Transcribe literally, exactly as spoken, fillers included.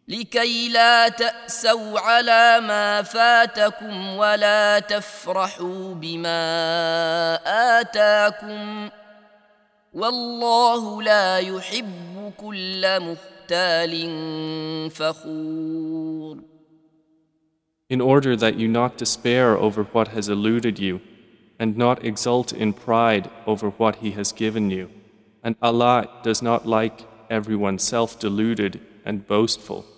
لكي لا تأسوا على ما فاتكم ولا تفرحوا بما آتاكم والله لا يحب كل مختال فخور. In order that you not despair over what has eluded you, and not exult in pride over what He has given you. And Allah does not like everyone self-deluded and boastful.